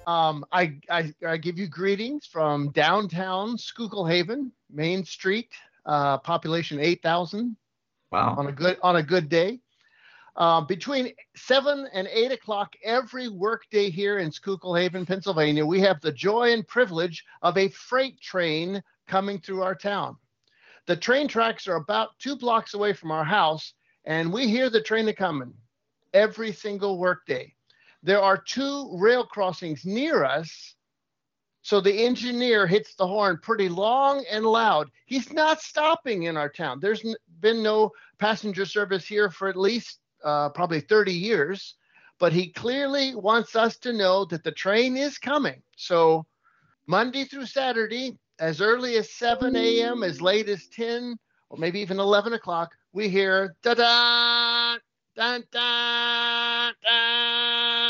I give you greetings from downtown Schuylkill Haven, Main Street, population 8,000 Wow. on a good day. Between 7 and 8 o'clock every workday here in Schuylkill Haven, Pennsylvania, we have the joy and privilege of a freight train coming through our town. The train tracks are about 2 blocks away from our house, and we hear the train coming every single workday. There are two rail crossings near us, so the engineer hits the horn pretty long and loud. He's not stopping in our town. There's been no passenger service here for at least probably 30 years, but he clearly wants us to know that the train is coming. So Monday through Saturday, as early as 7 a.m., as late as 10 or maybe even 11 o'clock, we hear da-da, da-da, da.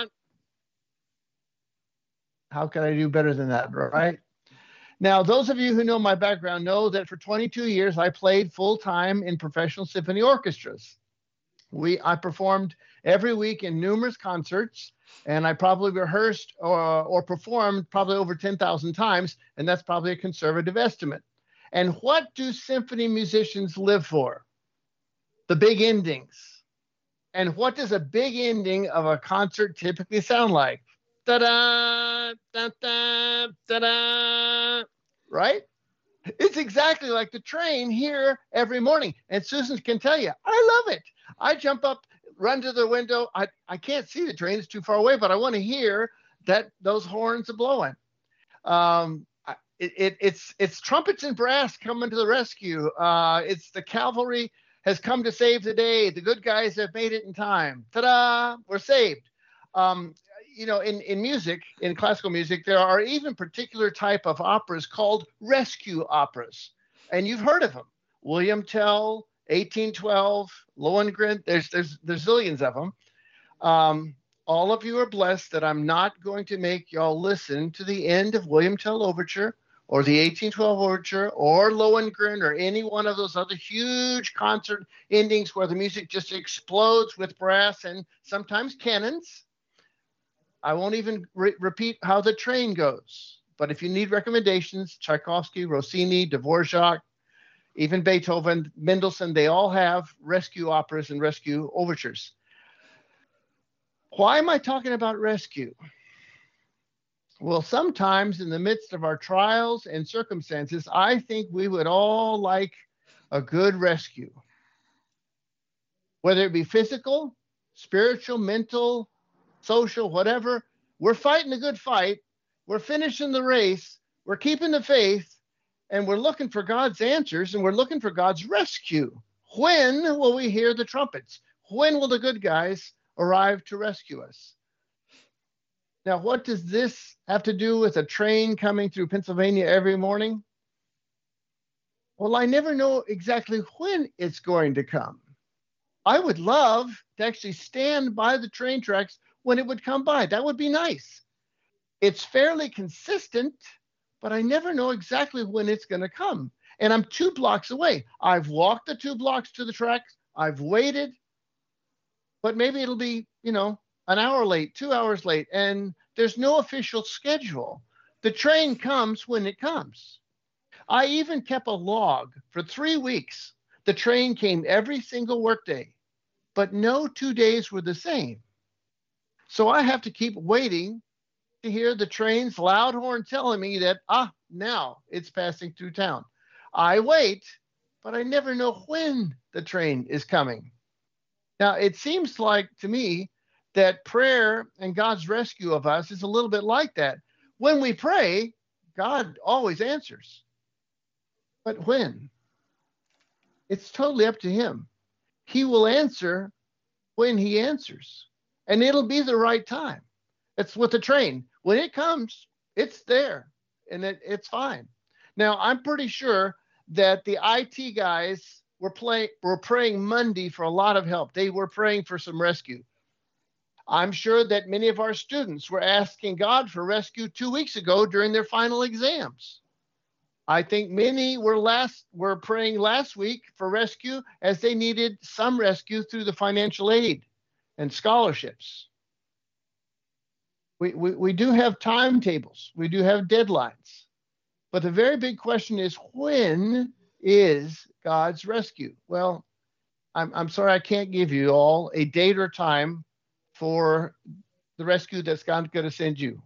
How can I do better than that, right? Now, those of you who know my background know that for 22 years, I played full-time in professional symphony orchestras. I performed every week in numerous concerts, and I probably rehearsed or performed probably over 10,000 times, and that's probably a conservative estimate. And what do symphony musicians live for? The big endings. And what does a big ending of a concert typically sound like? Da-da, da-da, da-da, right? It's exactly like the train here every morning. And Susan can tell you, I love it. I jump up, run to the window. I can't see the train, it's too far away, but I want to hear that those horns are blowing. It's trumpets and brass coming to the rescue. It's the cavalry has come to save the day. The good guys have made it in time. Ta-da! We're saved. In music, in classical music, there are even particular type of operas called rescue operas, and you've heard of them. William Tell, 1812, Lohengrin. There's zillions of them. All of you are blessed that I'm not going to make y'all listen to the end of William Tell Overture or the 1812 Overture or Lohengrin or any one of those other huge concert endings where the music just explodes with brass and sometimes cannons. I won't even repeat how the train goes. But if you need recommendations, Tchaikovsky, Rossini, Dvorak, even Beethoven, Mendelssohn, they all have rescue operas and rescue overtures. Why am I talking about rescue? Well, sometimes in the midst of our trials and circumstances, I think we would all like a good rescue. Whether it be physical, spiritual, mental, social, whatever, we're fighting a good fight. We're finishing the race. We're keeping the faith. And we're looking for God's answers, and we're looking for God's rescue. When will we hear the trumpets? When will the good guys arrive to rescue us? Now, what does this have to do with a train coming through Pennsylvania every morning? Well, I never know exactly when it's going to come. I would love to actually stand by the train tracks when it would come by. That would be nice. It's fairly consistent, but I never know exactly when it's going to come. And I'm 2 blocks away. I've walked the 2 blocks to the tracks. I've waited, but maybe it'll be, an hour late, 2 hours late, and there's no official schedule. The train comes when it comes. I even kept a log for 3 weeks. The train came every single workday, but no 2 days were the same. So I have to keep waiting to hear the train's loud horn telling me that, now it's passing through town. I wait, but I never know when the train is coming. Now, it seems like to me that prayer and God's rescue of us is a little bit like that. When we pray, God always answers. But when? It's totally up to him. He will answer when he answers. And it'll be the right time. It's with the train. When it comes, it's there. And it's fine. Now, I'm pretty sure that the IT guys were praying Monday for a lot of help. They were praying for some rescue. I'm sure that many of our students were asking God for rescue 2 weeks ago during their final exams. I think many were praying last week for rescue as they needed some rescue through the financial aid and scholarships. We do have timetables. We do have deadlines. But the very big question is, when is God's rescue? Well, I'm sorry I can't give you all a date or time for the rescue that's God going to send you,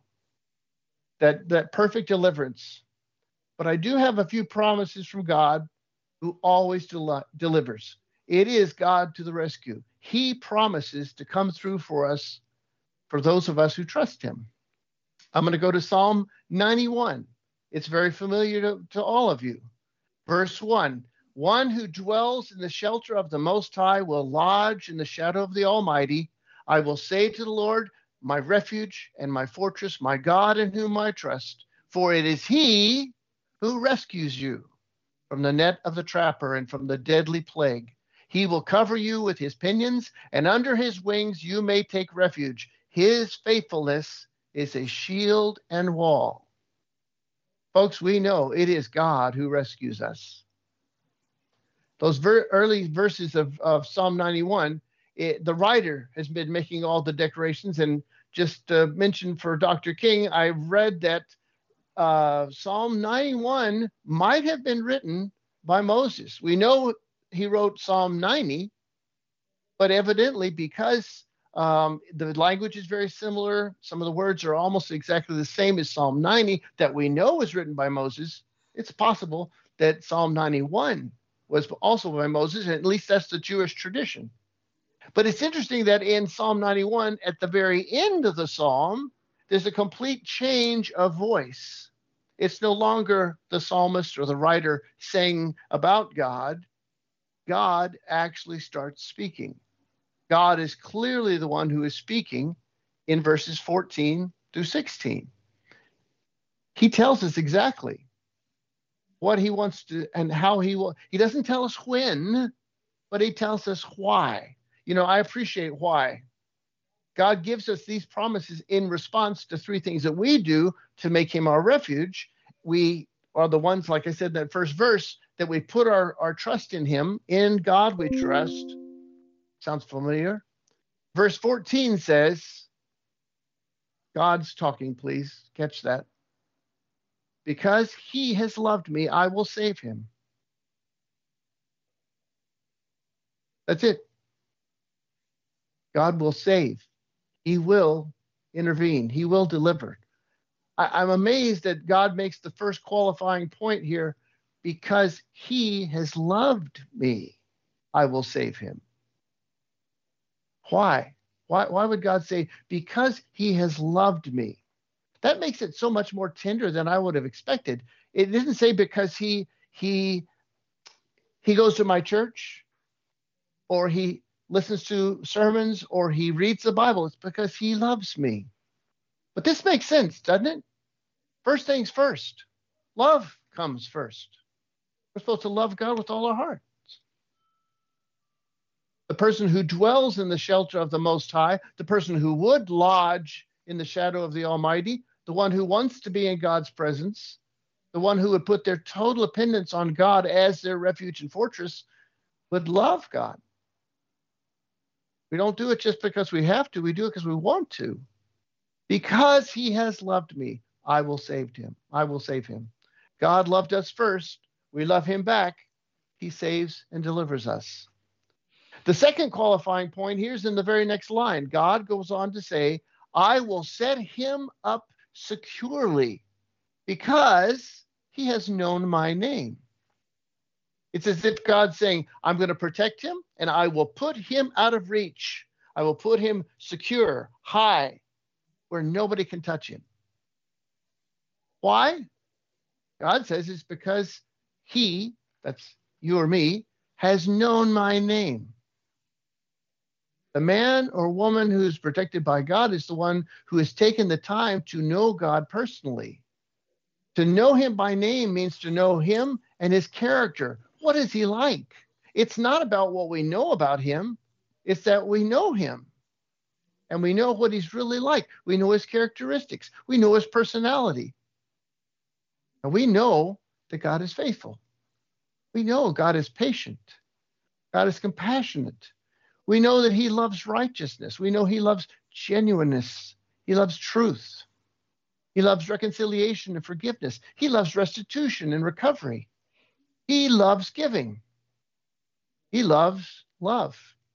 that perfect deliverance. But I do have a few promises from God who always delivers. It is God to the rescue. He promises to come through for us, for those of us who trust him. I'm going to go to Psalm 91. It's very familiar to all of you. Verse 1, one who dwells in the shelter of the Most High will lodge in the shadow of the Almighty. I will say to the Lord, my refuge and my fortress, my God in whom I trust. For it is he who rescues you from the net of the trapper and from the deadly plague. He will cover you with his pinions, and under his wings you may take refuge. His faithfulness is a shield and wall. Folks, we know it is God who rescues us. Those early verses of Psalm 91, the writer has been making all the decorations. And just mentioned for Dr. King, I read that Psalm 91 might have been written by Moses. We know he wrote Psalm 90, but evidently because the language is very similar, some of the words are almost exactly the same as Psalm 90 that we know was written by Moses, it's possible that Psalm 91 was also by Moses, and at least that's the Jewish tradition. But it's interesting that in Psalm 91, at the very end of the psalm, there's a complete change of voice. It's no longer the psalmist or the writer saying about God. God actually starts speaking. God is clearly the one who is speaking in verses 14 through 16. He tells us exactly what he wants to and how he will. He doesn't tell us when, but he tells us why. You know, I appreciate why. God gives us these promises in response to three things that we do to make him our refuge. We are the ones, like I said in that first verse, that we put our trust in him. In God we trust. Sounds familiar? Verse 14 says, God's talking, please catch that. Because he has loved me, I will save him. That's it. God will save. He will intervene. He will deliver. I'm amazed that God makes the first qualifying point here. Because he has loved me, I will save him. Why? Why would God say, because he has loved me? That makes it so much more tender than I would have expected. It didn't say because he goes to my church, or he listens to sermons, or he reads the Bible. It's because he loves me. But this makes sense, doesn't it? First things first. Love comes first. We're supposed to love God with all our heart. The person who dwells in the shelter of the Most High, the person who would lodge in the shadow of the Almighty, the one who wants to be in God's presence, the one who would put their total dependence on God as their refuge and fortress, would love God. We don't do it just because we have to. We do it because we want to. Because he has loved me, I will save him. I will save him. God loved us first. We love him back. He saves and delivers us. The second qualifying point here is in the very next line. God goes on to say, I will set him up securely because he has known my name. It's as if God's saying, I'm going to protect him and I will put him out of reach. I will put him secure, high, where nobody can touch him. Why? God says it's because he, that's you or me, has known my name. The man or woman who is protected by God is the one who has taken the time to know God personally. To know him by name means to know him and his character. What is he like? It's not about what we know about him. It's that we know him. And we know what he's really like. We know his characteristics. We know his personality. And we know that God is faithful. We know God is patient. God is compassionate. We know that he loves righteousness. We know he loves genuineness. He loves truth. He loves reconciliation and forgiveness. He loves restitution and recovery. He loves giving. He loves love.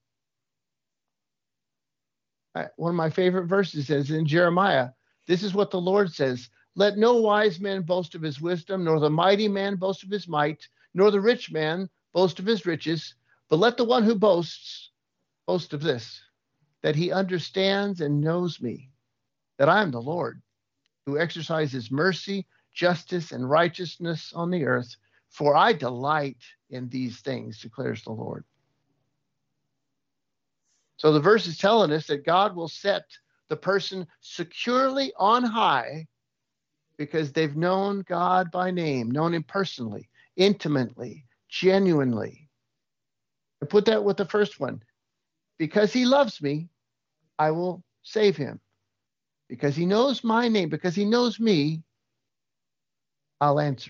One of my favorite verses is in Jeremiah. This is what the Lord says. Let no wise man boast of his wisdom, nor the mighty man boast of his might, nor the rich man boast of his riches, but let the one who boasts boast of this, that he understands and knows me, that I am the Lord, who exercises mercy, justice, and righteousness on the earth, for I delight in these things, declares the Lord. So the verse is telling us that God will set the person securely on high because they've known God by name, known him personally, intimately, genuinely. I put that with the first one. Because he loves me, I will save him. Because he knows my name, because he knows me, I'll answer.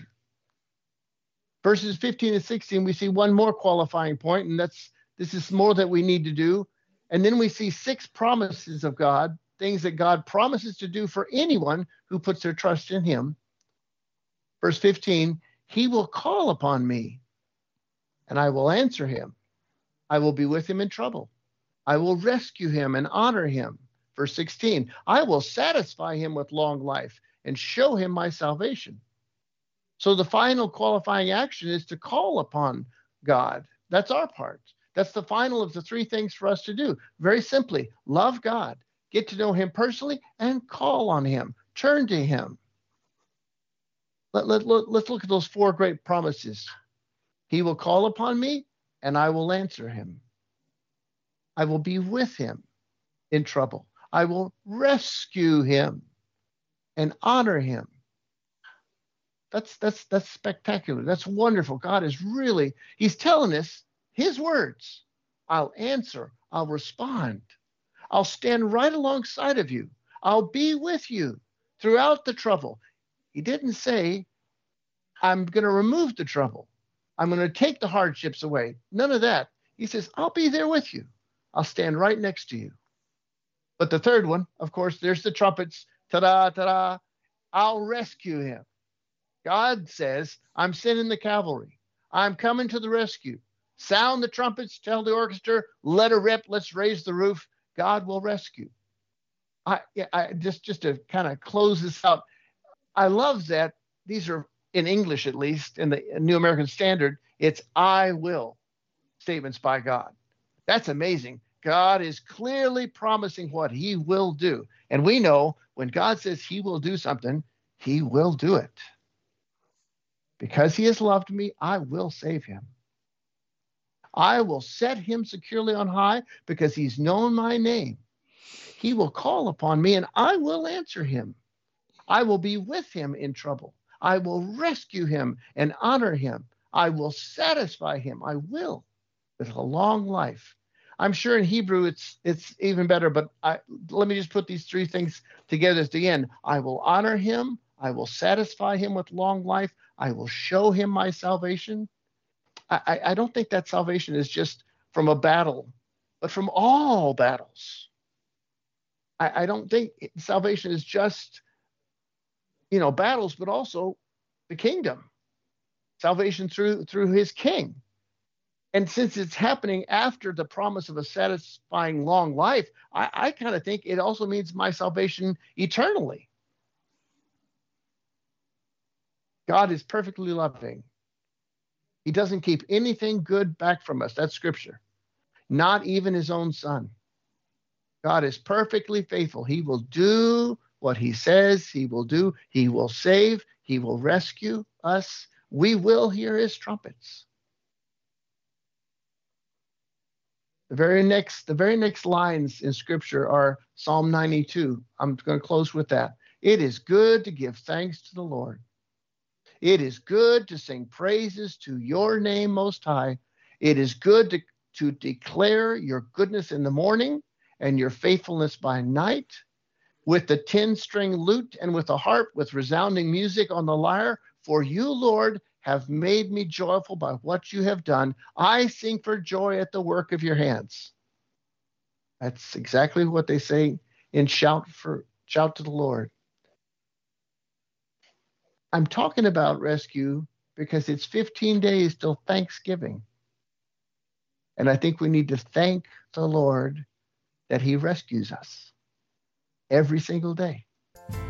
Verses 15 and 16, we see one more qualifying point, and this is more that we need to do. And then we see 6 promises of God, things that God promises to do for anyone who puts their trust in him. Verse 15, he will call upon me, and I will answer him. I will be with him in trouble. I will rescue him and honor him. Verse 16, I will satisfy him with long life and show him my salvation. So the final qualifying action is to call upon God. That's our part. That's the final of the 3 things for us to do. Very simply, love God, get to know him personally, and call on him. Turn to him. Let's look at those 4 great promises. He will call upon me, and I will answer him. I will be with him in trouble. I will rescue him and honor him. That's spectacular. That's wonderful. God is really, he's telling us his words. I'll answer. I'll respond. I'll stand right alongside of you. I'll be with you throughout the trouble. He didn't say, I'm going to remove the trouble. I'm going to take the hardships away. None of that. He says, I'll be there with you. I'll stand right next to you. But the third one, of course, there's the trumpets. Ta-da, ta-da. I'll rescue him. God says, I'm sending the cavalry. I'm coming to the rescue. Sound the trumpets, tell the orchestra, let her rip, let's raise the roof. God will rescue. I just to kind of close this out, I love that these are, in English at least, in the New American Standard, it's I will statements by God. That's amazing. God is clearly promising what he will do. And we know when God says he will do something, he will do it. Because he has loved me, I will save him. I will set him securely on high because he's known my name. He will call upon me and I will answer him. I will be with him in trouble. I will rescue him and honor him. I will satisfy him. I will with a long life. I'm sure in Hebrew it's even better, but let me just put these 3 things together at the end. I will honor him. I will satisfy him with long life. I will show him my salvation. I don't think that salvation is just from a battle, but from all battles. I don't think salvation is just, battles, but also the kingdom. Salvation through his king. And since it's happening after the promise of a satisfying long life, I kind of think it also means my salvation eternally. God is perfectly loving. He doesn't keep anything good back from us. That's scripture. Not even his own son. God is perfectly faithful. He will do what he says he will do. He will save. He will rescue us. We will hear his trumpets. The very next lines in scripture are Psalm 92. I'm going to close with that. It is good to give thanks to the Lord. It is good to sing praises to your name, Most High. It is good to declare your goodness in the morning and your faithfulness by night. With the 10-string lute and with a harp, with resounding music on the lyre. For you, Lord, have made me joyful by what you have done. I sing for joy at the work of your hands. That's exactly what they say in Shout for Shout to the Lord. I'm talking about rescue because it's 15 days till Thanksgiving. And I think we need to thank the Lord that he rescues us every single day.